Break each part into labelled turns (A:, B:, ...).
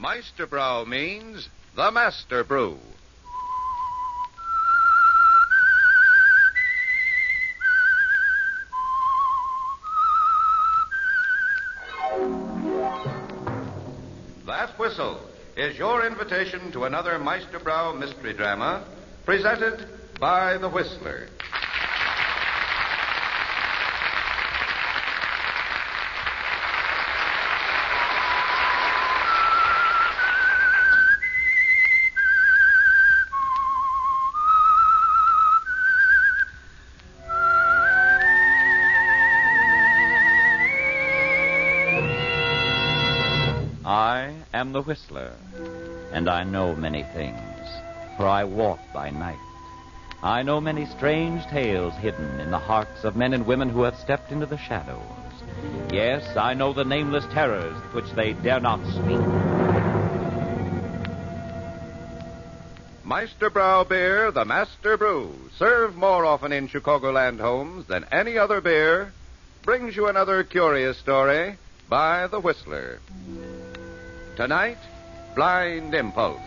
A: Meisterbrow means the master brew. That whistle is your invitation to another Meisterbrow mystery drama presented by the Whistler.
B: I am the Whistler, and I know many things, for I walk by night. I know many strange tales hidden in the hearts of men and women who have stepped into the shadows. Yes, I know the nameless terrors which they dare not speak.
A: Meisterbrow beer, the master brew, served more often in Chicagoland homes than any other beer, brings you another curious story by the Whistler. Tonight, Blind Impulse.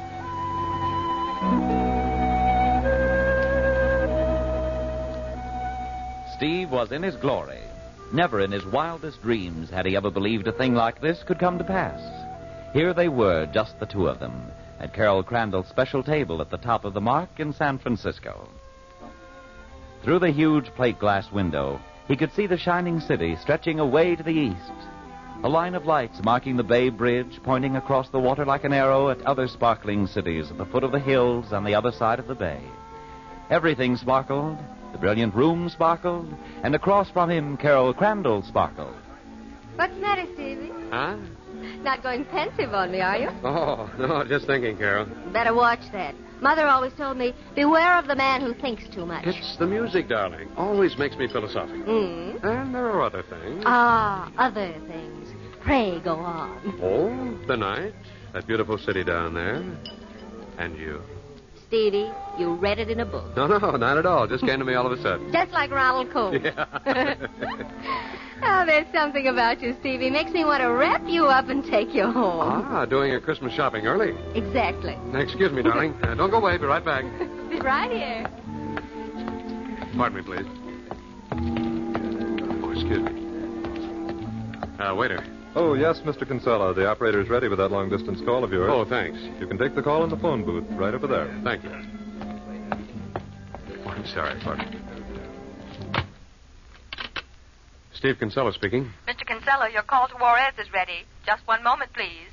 B: Steve was in his glory. Never in his wildest dreams had he ever believed a thing like this could come to pass. Here they were, just the two of them, at Carol Crandall's special table at the top of the Mark in San Francisco. Through the huge plate glass window, he could see the shining city stretching away to the east. A line of lights marking the Bay Bridge, pointing across the water like an arrow at other sparkling cities at the foot of the hills on the other side of the bay. Everything sparkled, the brilliant room sparkled, and across from him, Carol Crandall sparkled.
C: What's the matter, Stevie?
D: Huh?
C: Not going pensive on me, are you?
D: Oh, no, just thinking, Carol.
C: Better watch that. Mother always told me, beware of the man who thinks too much.
D: It's the music, darling. Always makes me philosophical. And there are other things.
C: Ah, other things. Pray go on.
D: Oh, the night, that beautiful city down there, and you.
C: Stevie, you read it in a book.
D: No, not at all. Just came to me all of a sudden.
C: Just like Ronald Cole.
D: Yeah.
C: Oh, there's something about you, Stevie. Makes me want to wrap you up and take you home.
D: Ah, doing your Christmas shopping early.
C: Exactly.
D: Excuse me, darling. Don't go away. Be right back.
C: Be right here.
D: Pardon me, please. Oh, excuse me. Waiter.
E: Oh, yes, Mr. Kinsella. The operator's ready with that long-distance call of yours.
D: Oh, thanks.
E: You can take the call in the phone booth right over there.
D: Thank you. Oh, I'm sorry. Pardon. Steve Kinsella speaking.
F: Mr. Kinsella, your call to Juarez is ready. Just one moment, please.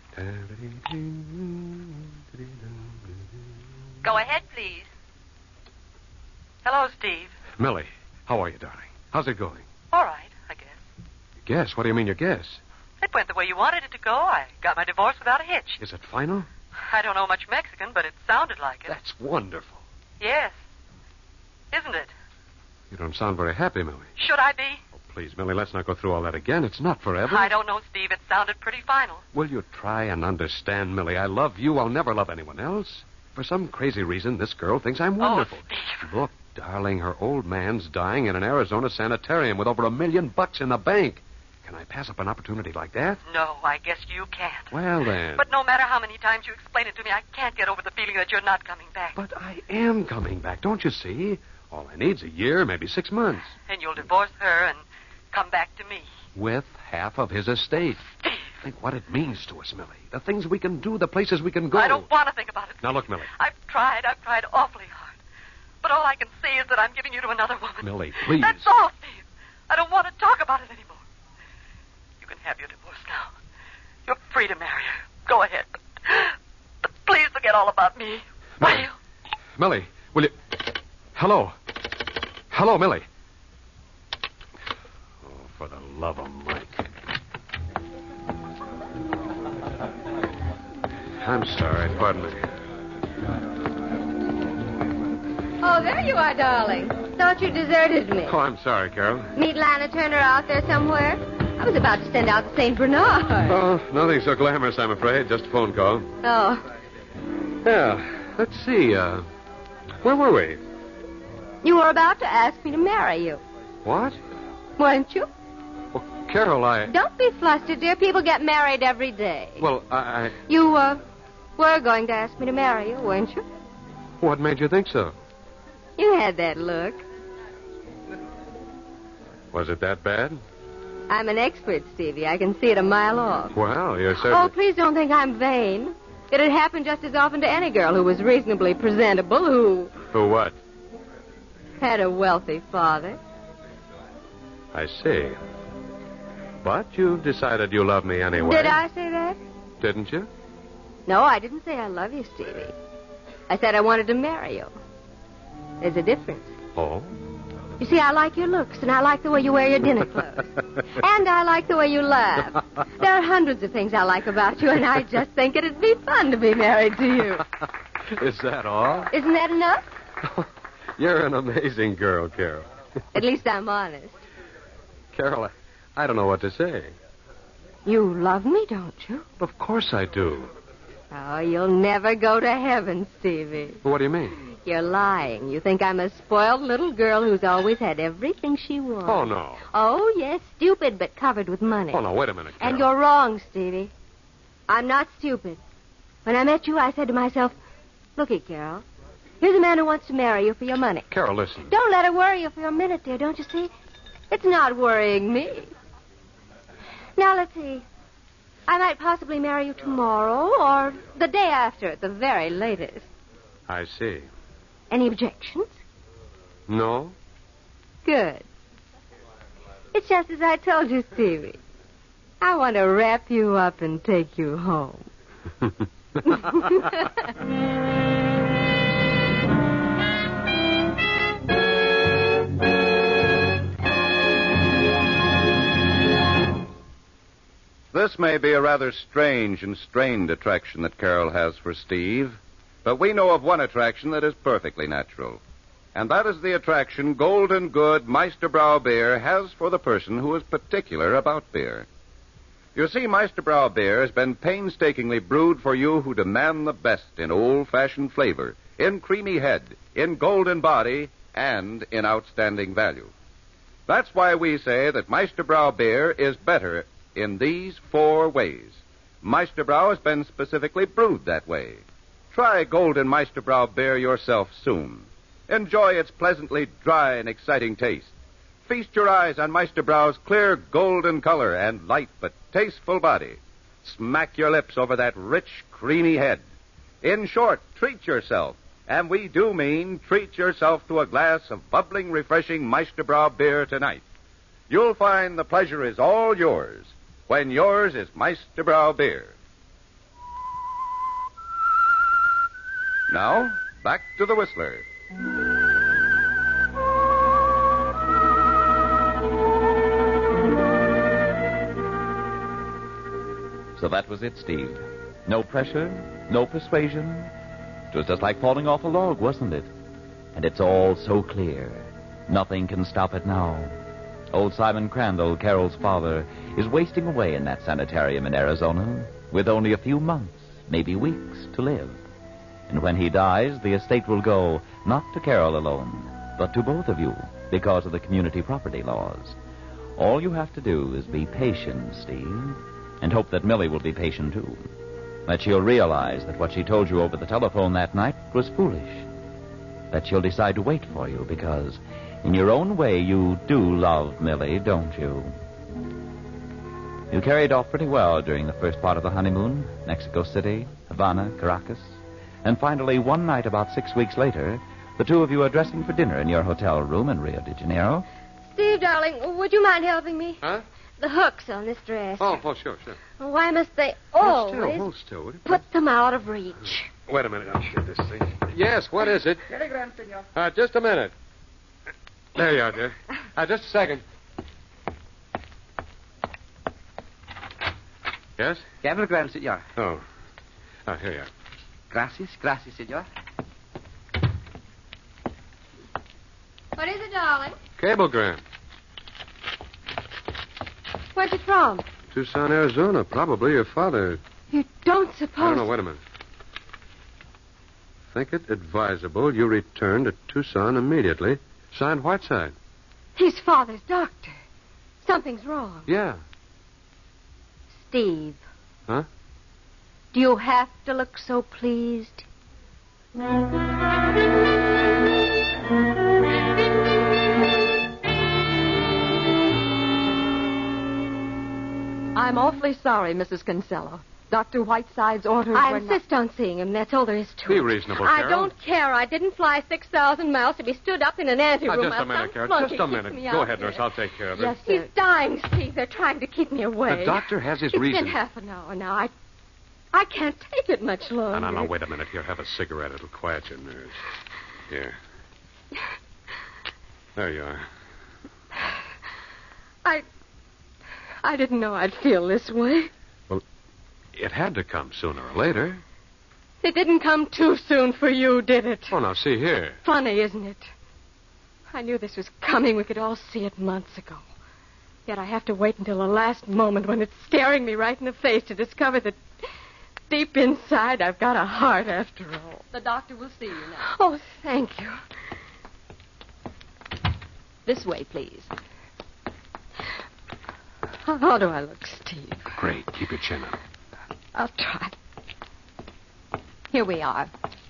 F: Go ahead, please. Hello, Steve.
D: Millie, how are you, darling? How's it going?
F: All right, I guess.
D: Guess? What do you mean, your guess?
F: It went the way you wanted it to go. I got my divorce without a hitch.
D: Is it final?
F: I don't know much Mexican, but it sounded like it.
D: That's wonderful.
F: Yes. Isn't it?
D: You don't sound very happy, Millie.
F: Should I be?
D: Oh, please, Millie, let's not go through all that again. It's not forever.
F: I don't know, Steve. It sounded pretty final.
D: Will you try and understand, Millie? I love you. I'll never love anyone else. For some crazy reason, this girl thinks I'm wonderful.
F: Oh, Steve.
D: Look, darling, her old man's dying in an Arizona sanitarium with over $1 million in the bank. Can I pass up an opportunity like that?
F: No, I guess you can't.
D: Well, then.
F: But no matter how many times you explain it to me, I can't get over the feeling that you're not coming back.
D: But I am coming back, don't you see? All I need's a year, maybe 6 months.
F: And you'll divorce her and come back to me.
D: With half of his estate.
F: Steve.
D: Think what it means to us, Millie. The things we can do, the places we can go.
F: I don't want to think about it, Steve.
D: Now, look, Millie.
F: I've tried awfully hard. But all I can see is that I'm giving you to another woman.
D: Millie, please.
F: That's all, Steve. I don't want to talk about it anymore. You can have your divorce now. You're free to marry her. Go ahead. But please forget all about me. Will you?
D: Millie, will you... Hello. Hello, Millie. Oh, for the love of Mike. I'm sorry. Pardon me.
C: Oh, there you are, darling. Thought you deserted me.
D: Oh, I'm sorry, Carol.
C: Meet Lana Turner out there somewhere? I was about to send out to St. Bernard.
D: Oh, nothing so glamorous, I'm afraid. Just a phone call.
C: Oh.
D: Yeah. Let's see. Where were we?
C: You were about to ask me to marry you.
D: What?
C: Weren't you?
D: Oh, Carol,
C: Don't be flustered, dear. People get married every day.
D: Well,
C: You, were going to ask me to marry you, weren't you?
D: What made you think so?
C: You had that look.
D: Was it that bad?
C: I'm an expert, Stevie. I can see it a mile off.
D: Well, you're
C: Oh,
D: certainly...
C: please don't think I'm vain. It'd happen just as often to any girl who was reasonably presentable, who
D: Who what?
C: had a wealthy father.
D: I see. But you've decided you love me anyway.
C: Did I say that?
D: Didn't you?
C: No, I didn't say I love you, Stevie. I said I wanted to marry you. There's a difference.
D: Oh?
C: You see, I like your looks, and I like the way you wear your dinner clothes. And I like the way you laugh. There are hundreds of things I like about you, and I just think it'd be fun to be married to you.
D: Is that all?
C: Isn't that enough?
D: You're an amazing girl, Carol.
C: At least I'm honest.
D: Carol, I don't know what to say.
C: You love me, don't you?
D: Of course I do.
C: Oh, you'll never go to heaven, Stevie.
D: What do you mean?
C: You're lying. You think I'm a spoiled little girl who's always had everything she wants.
D: Oh, no.
C: Oh, yes, stupid, but covered with money.
D: Oh, no, wait a minute, Carol.
C: And you're wrong, Stevie. I'm not stupid. When I met you, I said to myself, looky, Carol, here's a man who wants to marry you for your money.
D: Carol, listen.
C: Don't let it worry you for a minute, dear, don't you see? It's not worrying me. Now, let's see. I might possibly marry you tomorrow or the day after at the very latest.
D: I see.
C: Any objections?
D: No?
C: Good. It's just as I told you, Stevie. I want to wrap you up and take you home.
A: This may be a rather strange and strained attraction that Carol has for Steve, but we know of one attraction that is perfectly natural. And that is the attraction Golden Good Meisterbrau beer has for the person who is particular about beer. You see, Meisterbrau beer has been painstakingly brewed for you who demand the best in old-fashioned flavor, in creamy head, in golden body, and in outstanding value. That's why we say that Meisterbrau beer is better in these 4 ways. Meisterbrau has been specifically brewed that way. Try Golden Meisterbrau beer yourself soon. Enjoy its pleasantly dry and exciting taste. Feast your eyes on Meisterbrau's clear golden color and light but tasteful body. Smack your lips over that rich, creamy head. In short, treat yourself. And we do mean treat yourself to a glass of bubbling, refreshing Meisterbrau beer tonight. You'll find the pleasure is all yours when yours is Meisterbrau beer. Now, back to the Whistler.
B: So that was it, Steve. No pressure, no persuasion. It was just like falling off a log, wasn't it? And it's all so clear. Nothing can stop it now. Old Simon Crandall, Carol's father, is wasting away in that sanitarium in Arizona with only a few months, maybe weeks, to live. And when he dies, the estate will go not to Carol alone, but to both of you because of the community property laws. All you have to do is be patient, Steve, and hope that Millie will be patient, too. That she'll realize that what she told you over the telephone that night was foolish. That she'll decide to wait for you because, in your own way, you do love Millie, don't you? You carried off pretty well during the first part of the honeymoon. Mexico City, Havana, Caracas. And finally, one night about 6 weeks later, the two of you are dressing for dinner in your hotel room in Rio de Janeiro.
C: Steve, darling, would you mind helping me?
D: Huh?
C: The hooks on this dress.
D: Oh, sure.
C: Why must they
D: Hold
C: always
D: still, will you?
C: put them out of reach?
D: Wait a minute, I'll shake this thing. Yes, what is it?
G: Telegram, senor.
D: Just a minute. There you are, dear. Just a second. Yes?
G: Cablegram, senor.
D: Oh. Here you are.
G: Gracias, senor.
C: What is it, darling?
D: Cablegram.
C: Where's it from?
D: Tucson, Arizona. Probably your father.
C: You don't suppose...
D: I don't know. Wait a minute. Think it advisable you return to Tucson immediately. Signed Whiteside.
C: He's father's doctor. Something's wrong.
D: Yeah.
C: Steve.
D: Huh?
C: Do you have to look so pleased?
H: I'm awfully sorry, Mrs. Kinsella. Dr. Whiteside's orders
C: I
H: were
C: insist on seeing him. That's all there is to it.
D: Be reasonable, Carol.
C: I don't care. I didn't fly 6,000 miles to be stood up in an anteroom.
D: Just a minute, Carol. Just a minute. Go ahead, nurse. I'll take care of her.
H: Yes, sir.
C: He's dying, Steve. They're trying to keep me away.
D: The doctor has his
C: It's
D: reason.
C: been half an hour now. I can't take it much longer.
D: No, wait a minute. Here, have a cigarette. It'll quiet your nerves. Here. There you are.
C: I didn't know I'd feel this way.
D: Well, it had to come sooner or later.
C: It didn't come too soon for you, did it?
D: Oh, now, see here.
C: Funny, isn't it? I knew this was coming. We could all see it months ago. Yet I have to wait until the last moment when it's staring me right in the face to discover that deep inside I've got a heart after all.
H: The doctor will see you now.
C: Oh, thank you.
H: This way, please.
C: How do I look, Steve?
D: Great. Keep your chin up.
C: I'll try. Here we are.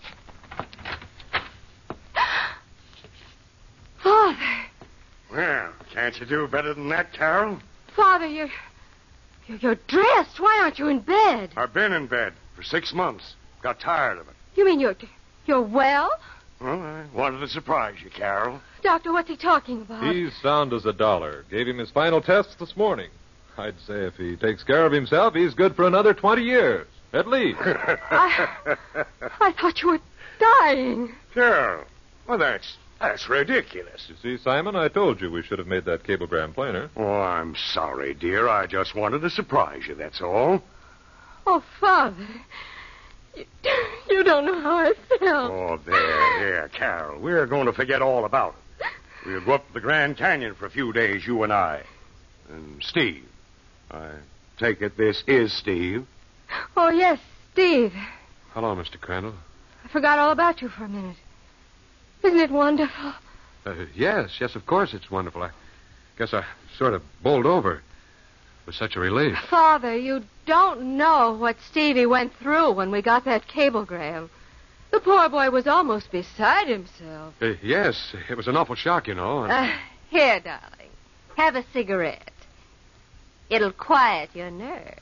C: Father.
I: Well, can't you do better than that, Carol?
C: Father, you're dressed. Why aren't you in bed?
I: I've been in bed for 6 months. Got tired of it.
C: You mean you're well?
I: Well, I wanted to surprise you, Carol.
C: Doctor, what's he talking about?
E: He's sound as a dollar. Gave him his final tests this morning. I'd say if he takes care of himself, he's good for another 20 years, at least.
C: I thought you were dying.
I: Carol, well, that's ridiculous.
E: You see, Simon, I told you we should have made that cablegram plainer.
I: Oh, I'm sorry, dear. I just wanted to surprise you, that's all.
C: Oh, Father. You don't know how I felt.
I: Oh, there, Carol. We're going to forget all about it. We'll go up to the Grand Canyon for a few days, you and I. And Steve. I take it this is Steve.
C: Oh, yes, Steve.
D: Hello, Mr. Crandall.
C: I forgot all about you for a minute. Isn't it wonderful?
D: Yes, of course it's wonderful. I guess I sort of bowled over. It was such a relief.
C: Father, you don't know what Stevie went through when we got that cablegram. The poor boy was almost beside himself.
D: Yes, it was an awful shock, you know.
C: Here, darling. Have a cigarette. It'll quiet your nerves.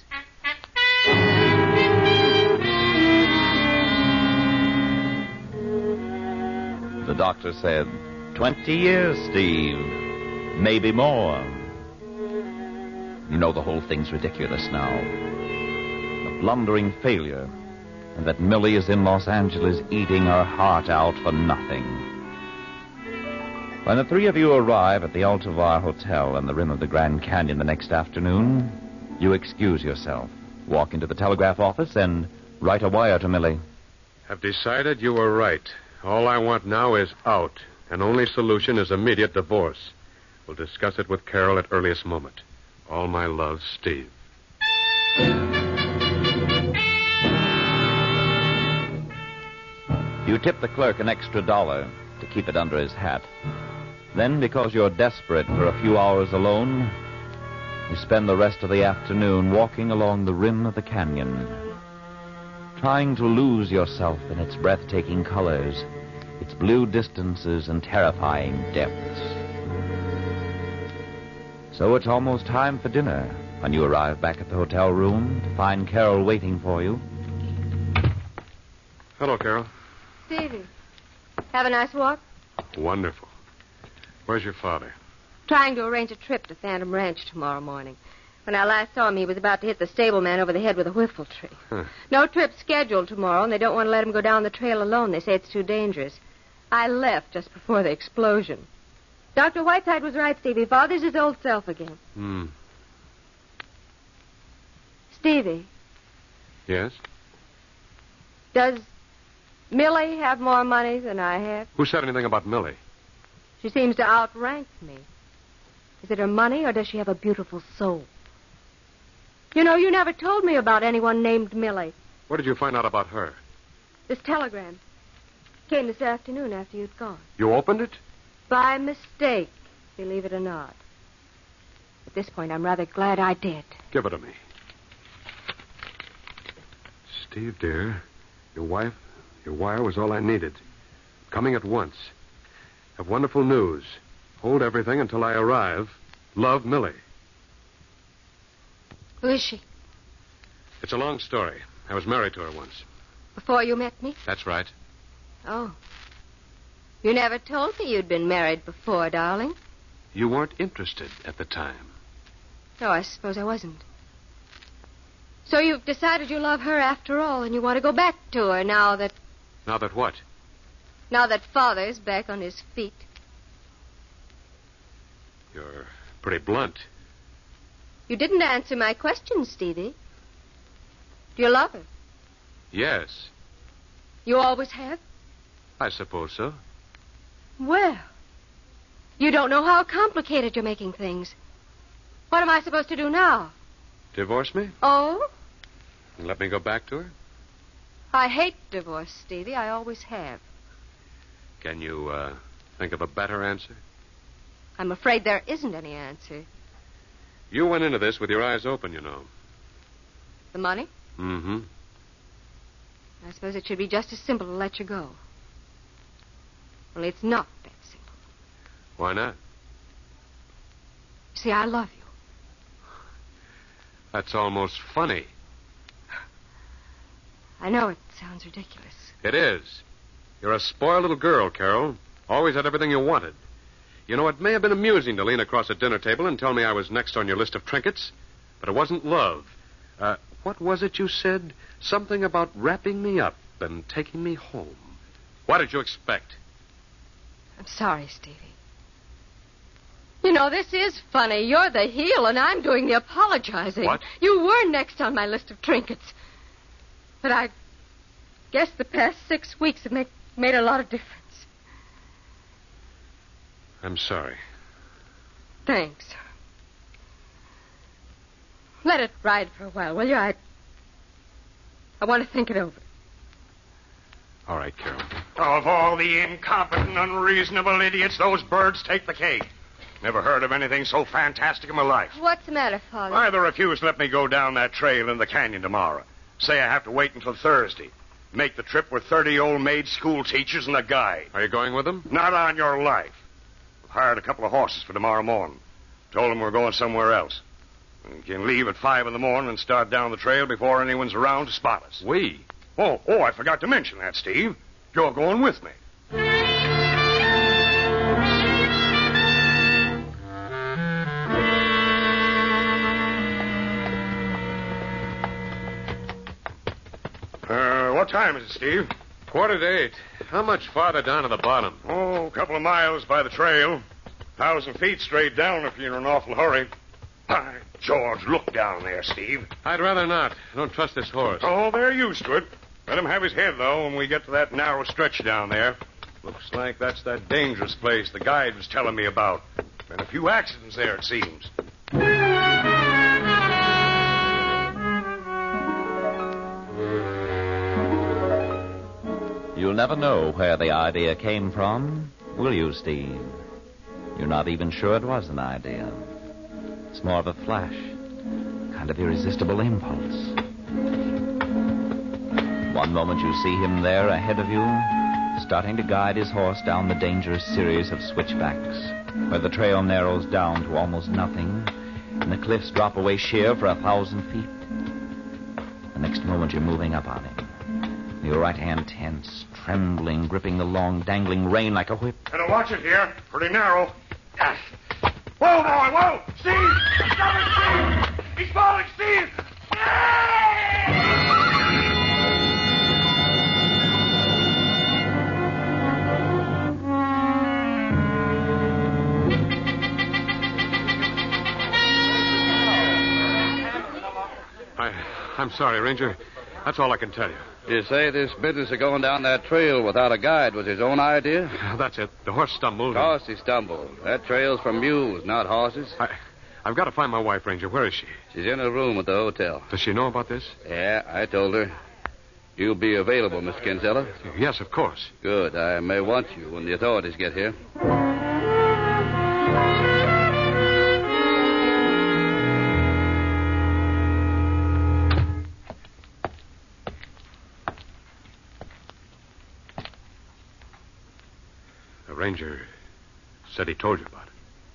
B: The doctor said, 20 years, Steve. Maybe more. You know the whole thing's ridiculous now. A blundering failure. And that Millie is in Los Angeles eating her heart out for nothing. When the three of you arrive at the Altovar Hotel on the rim of the Grand Canyon the next afternoon, you excuse yourself, walk into the telegraph office, and write a wire to Millie.
D: I've decided you were right. All I want now is out, and only solution is immediate divorce. We'll discuss it with Carol at earliest moment. All my love, Steve.
B: You tip the clerk an extra $1 to keep it under his hat. Then, because you're desperate for a few hours alone, you spend the rest of the afternoon walking along the rim of the canyon, trying to lose yourself in its breathtaking colors, its blue distances and terrifying depths. So it's almost time for dinner when you arrive back at the hotel room to find Carol waiting for you.
D: Hello, Carol.
C: Stevie, have a nice walk?
D: Wonderful. Where's your father?
C: Trying to arrange a trip to Phantom Ranch tomorrow morning. When I last saw him, he was about to hit the stableman over the head with a whiffle tree.
D: Huh.
C: No trip scheduled tomorrow, and they don't want to let him go down the trail alone. They say it's too dangerous. I left just before the explosion. Dr. Whiteside was right, Stevie. Father's his old self again. Stevie,
D: Yes?
C: does Millie have more money than I have?
D: Who said anything about Millie?
C: She seems to outrank me. Is it her money, or does she have a beautiful soul? You know, you never told me about anyone named Millie.
D: What did you find out about her?
C: This telegram came this afternoon after you'd gone.
D: You opened it?
C: By mistake, believe it or not. at this point, I'm rather glad I did.
D: Give it to me. Steve, dear, your wire was all I needed. Coming at once. Have wonderful news. Hold everything until I arrive. Love, Millie.
C: Who is she?
D: It's a long story. I was married to her once.
C: Before you met me?
D: That's right.
C: Oh. You never told me you'd been married before, darling.
D: You weren't interested at the time.
C: No, I suppose I wasn't. So you've decided you love her after all, and you want to go back to her now that...
D: Now that what?
C: Now that Father's back on his feet.
D: You're pretty blunt.
C: You didn't answer my question, Stevie. Do you love her?
D: Yes.
C: You always have?
D: I suppose so.
C: Well, you don't know how complicated you're making things. What am I supposed to do now?
D: Divorce me?
C: Oh?
D: And let me go back to her?
C: I hate divorce, Stevie. I always have.
D: Can you, think of a better answer?
C: I'm afraid there isn't any answer.
D: You went into this with your eyes open, you know.
C: The money?
D: Mm-hmm.
C: I suppose it should be just as simple to let you go. Only it's not that simple.
D: Why not?
C: See, I love you.
D: That's almost funny.
C: I know it sounds ridiculous.
D: It is. You're a spoiled little girl, Carol. Always had everything you wanted. You know, it may have been amusing to lean across a dinner table and tell me I was next on your list of trinkets, but it wasn't love. What was it you said? Something about wrapping me up and taking me home. What did you expect?
C: I'm sorry, Stevie. You know, this is funny. You're the heel, and I'm doing the apologizing.
D: What?
C: You were next on my list of trinkets. But I guess the past 6 weeks have made a lot of difference.
D: I'm sorry.
C: Thanks. Let it ride for a while, will you? I want to think it over.
D: All right, Carol.
I: Of all the incompetent, unreasonable idiots, those birds take the cake. Never heard of anything so fantastic in my life.
C: What's the matter, Father?
I: Why, they refuse to let me go down that trail in the canyon tomorrow. Say I have to wait until Thursday. Make the trip with 30 old maid school teachers and a guide.
D: Are you going with them?
I: Not on your life. I've hired a couple of horses for tomorrow morning. Told them we're going somewhere else. We can leave at 5 in the morning and start down the trail before anyone's around to spot us.
D: We?
I: Oh, I forgot to mention that, Steve. You're going with me. What time is it, Steve?
D: 7:45. How much farther down to the bottom?
I: Oh, a couple of miles by the trail. 1,000 feet straight down if you're in an awful hurry. By George, look down there, Steve.
D: I'd rather not. I don't trust this horse.
I: Oh, they're used to it. Let him have his head, though, when we get to that narrow stretch down there. Looks like that's that dangerous place the guide was telling me about. Been a few accidents there, it seems.
B: You'll never know where the idea came from, will you, Steve? You're not even sure it was an idea. It's more of a flash, kind of irresistible impulse. One moment you see him there ahead of you, starting to guide his horse down the dangerous series of switchbacks, where the trail narrows down to almost nothing, and the cliffs drop away sheer for 1,000 feet. The next moment you're moving up on him, your right hand tense, trembling, gripping the long, dangling rein like a whip.
I: Better watch it here. Pretty narrow. Whoa, boy, whoa! Steve! Stop it, Steve! He's falling, Steve!
D: I'm sorry, Ranger. That's all I can tell you.
A: You say this business of going down that trail without a guide was his own idea?
D: That's it. The horse stumbled.
A: Of course he stumbled. That trail's for mules, not horses.
D: I've got to find my wife, Ranger. Where is she?
A: She's in a room at the hotel.
D: Does she know about this?
A: Yeah, I told her. You'll be available, Miss Kinsella?
D: Yes, of course.
A: Good. I may want you when the authorities get here.
D: Ranger said he told you about it.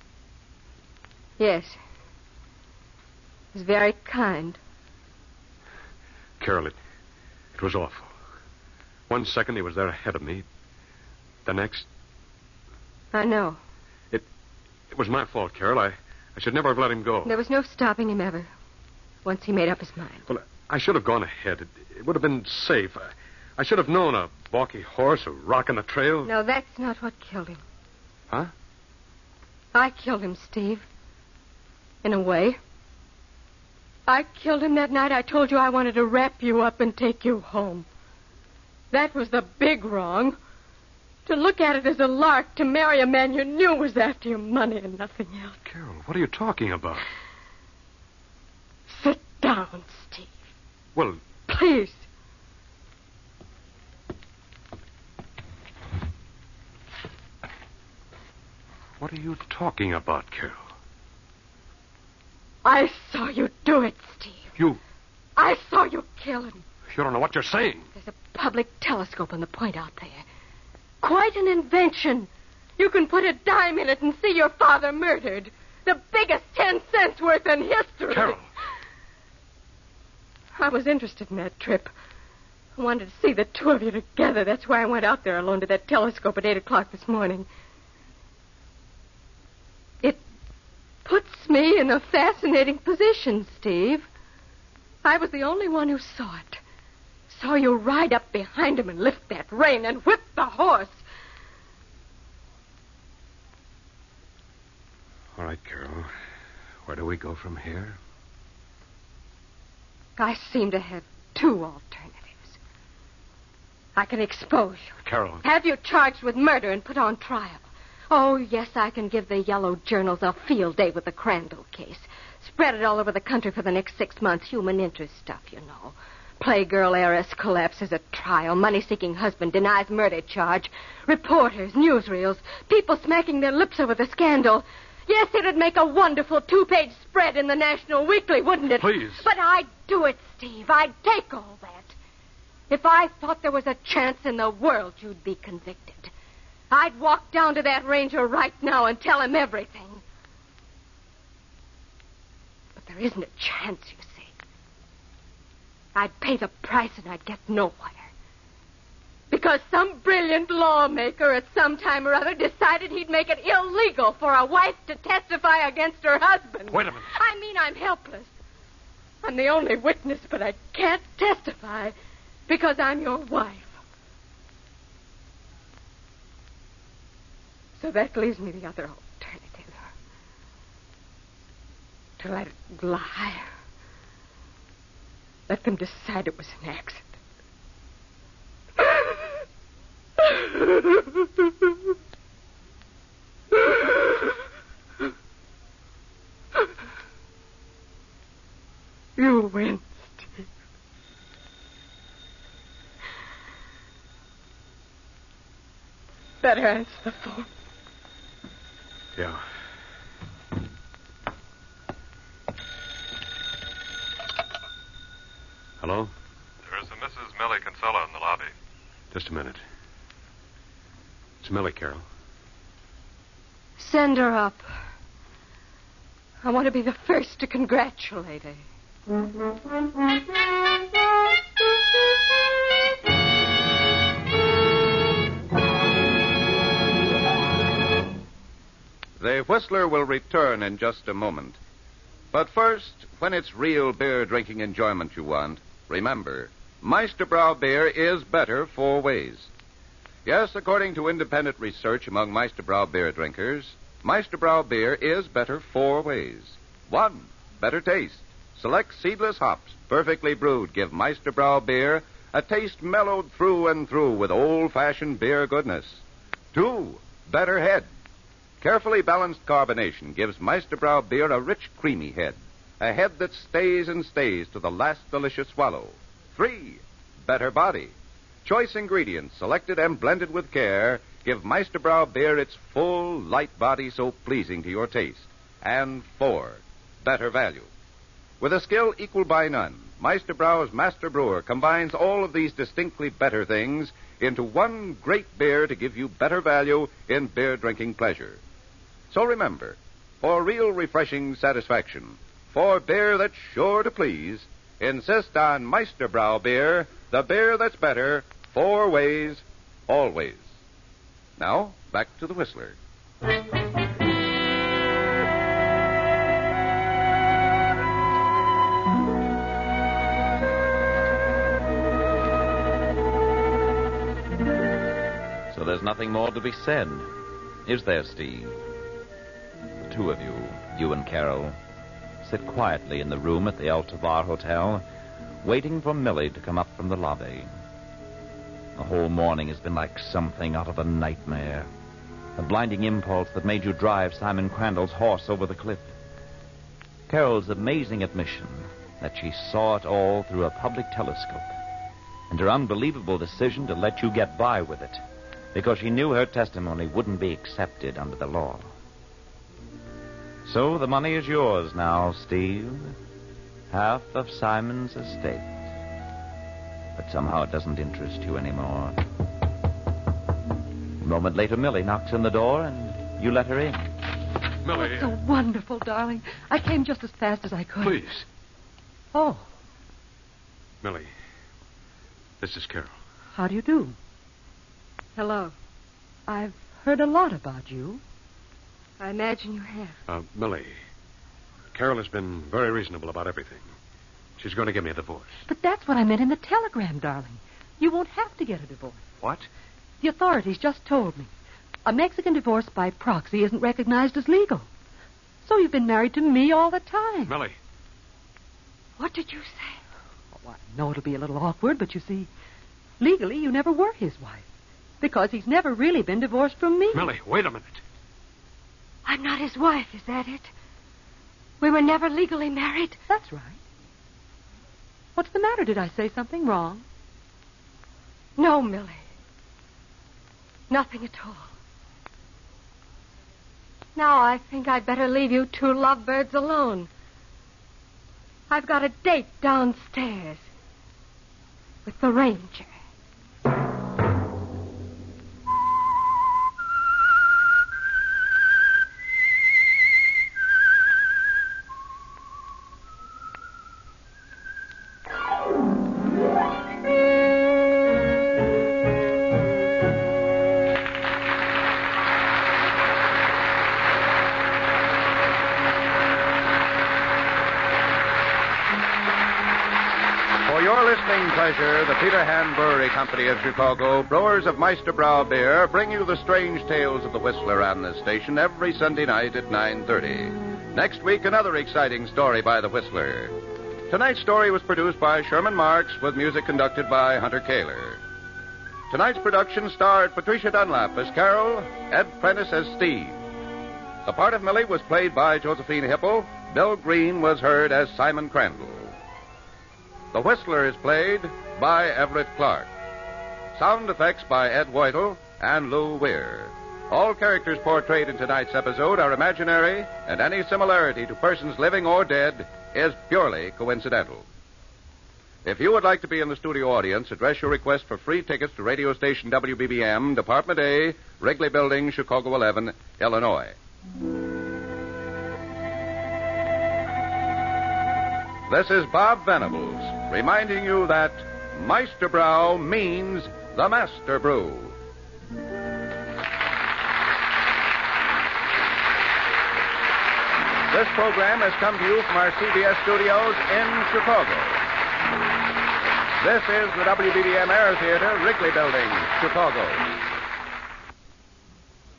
C: Yes. It was very kind.
D: Carol, it was awful. 1 second he was there ahead of me. The next...
C: I know.
D: It was my fault, Carol. I should never have let him go.
C: There was no stopping him ever. Once he made up his mind.
D: Well, I should have gone ahead. It would have been safe. I should have known a balky horse, a rock in the trail.
C: No, that's not what killed him.
D: Huh?
C: I killed him, Steve. In a way. I killed him that night I told you I wanted to wrap you up and take you home. That was the big wrong. To look at it as a lark, to marry a man you knew was after your money and nothing else.
D: Carol, what are you talking about?
C: Sit down, Steve.
D: Well...
C: Please.
D: What are you talking about, Carol?
C: I saw you do it, Steve.
D: You...
C: I saw you kill him.
D: You don't know what you're saying.
C: There's a public telescope on the point out there. Quite an invention. You can put a dime in it and see your father murdered. The biggest 10 cents worth in history.
D: Carol.
C: I was interested in that trip. I wanted to see the two of you together. That's why I went out there alone to that telescope at 8 o'clock this morning. It puts me in a fascinating position, Steve. I was the only one who saw it. Saw you ride up behind him and lift that rein and whip the horse.
D: All right, Carol. Where do we go from here?
C: I seem to have two alternatives. I can expose you.
D: Carol.
C: Have you charged with murder and put on trial. Oh, yes, I can give the yellow journals a field day with the Crandall case. Spread it all over the country for the next 6 months. Human interest stuff, you know. Playgirl heiress collapses at trial. Money-seeking husband denies murder charge. Reporters, newsreels, people smacking their lips over the scandal. Yes, it'd make a wonderful 2-page spread in the National Weekly, wouldn't it?
D: Please.
C: But I'd do it, Steve. I'd take all that. If I thought there was a chance in the world you'd be convicted, I'd walk down to that ranger right now and tell him everything. But there isn't a chance, you see. I'd pay the price and I'd get nowhere. Because some brilliant lawmaker at some time or other decided he'd make it illegal for a wife to testify against her husband.
D: Wait a minute.
C: I mean, I'm helpless. I'm the only witness, but I can't testify because I'm your wife. So that leaves me the other alternative. To let it lie. Let them decide it was an accident. You win, Steve. Better answer the phone.
D: Yeah. Hello?
E: There's a Mrs. Millie Kinsella in the lobby.
D: Just a minute. It's Millie, Carol.
C: Send her up. I want to be the first to congratulate her.
A: The Whistler will return in just a moment. But first, when it's real beer drinking enjoyment you want, remember, Meisterbrau beer is better 4 ways. Yes, according to independent research among Meisterbrau beer drinkers, Meisterbrau beer is better 4 ways. 1, better taste. Select seedless hops, perfectly brewed, give Meisterbrau beer a taste mellowed through and through with old-fashioned beer goodness. 2, better head. Carefully balanced carbonation gives Meisterbrau beer a rich, creamy head. A head that stays and stays to the last delicious swallow. 3, better body. Choice ingredients selected and blended with care give Meisterbrau beer its full, light body so pleasing to your taste. And 4, better value. With a skill equal by none, Meisterbrau's Master Brewer combines all of these distinctly better things into one great beer to give you better value in beer drinking pleasure. So remember, for real refreshing satisfaction, for beer that's sure to please, insist on Meisterbrau beer, the beer that's better 4 ways, always. Now, back to the Whistler.
B: So there's nothing more to be said, is there, Steve? The two of you and Carol, sit quietly in the room at the Altavar Hotel, waiting for Millie to come up from the lobby. The whole morning has been like something out of a nightmare. The blinding impulse that made you drive Simon Crandall's horse over the cliff. Carol's amazing admission that she saw it all through a public telescope, and her unbelievable decision to let you get by with it because she knew her testimony wouldn't be accepted under the law. So the money is yours now, Steve. Half of Simon's estate. But somehow it doesn't interest you anymore. A moment later, Millie knocks on the door, and you let her in.
D: Millie.
H: Oh, so wonderful, darling. I came just as fast as I could.
D: Please.
H: Oh,
D: Millie, this is Carol.
H: how do you do? Hello. I've heard a lot about you.
C: I imagine you have.
D: Millie, Carol has been very reasonable about everything. She's going to give me a divorce.
H: But that's what I meant in the telegram, darling. You won't have to get a divorce.
D: What?
H: The authorities just told me. A Mexican divorce by proxy isn't recognized as legal. So you've been married to me all the time.
D: Millie.
C: What did you say?
H: Oh, I know it'll be a little awkward, but you see, legally you never were his wife. Because he's never really been divorced from me.
D: Millie, wait a minute.
C: I'm not his wife, is that it? We were never legally married?
H: That's right. What's the matter? Did I say something wrong?
C: No, Millie. Nothing at all. Now I think I'd better leave you two lovebirds alone. I've got a date downstairs with the ranger.
A: Pleasure, the Peter Hand Brewery Company of Chicago, brewers of Meisterbrau beer, bring you the strange tales of the Whistler on this station every Sunday night at 9:30. Next week, another exciting story by the Whistler. Tonight's story was produced by Sherman Marks with music conducted by Hunter Kaler. Tonight's production starred Patricia Dunlap as Carol, Ed Prentice as Steve. The part of Millie was played by Josephine Hipple. Bill Green was heard as Simon Crandall. The Whistler is played by Everett Clark. Sound effects by Ed Whitel and Lou Weir. All characters portrayed in tonight's episode are imaginary, and any similarity to persons living or dead is purely coincidental. If you would like to be in the studio audience, address your request for free tickets to radio station WBBM, Department A, Wrigley Building, Chicago 11, Illinois. This is Bob Venables, reminding you that Meisterbrau means the Master Brew. This program has come to you from our CBS studios in Chicago. This is the WBBM Air Theater, Wrigley Building, Chicago.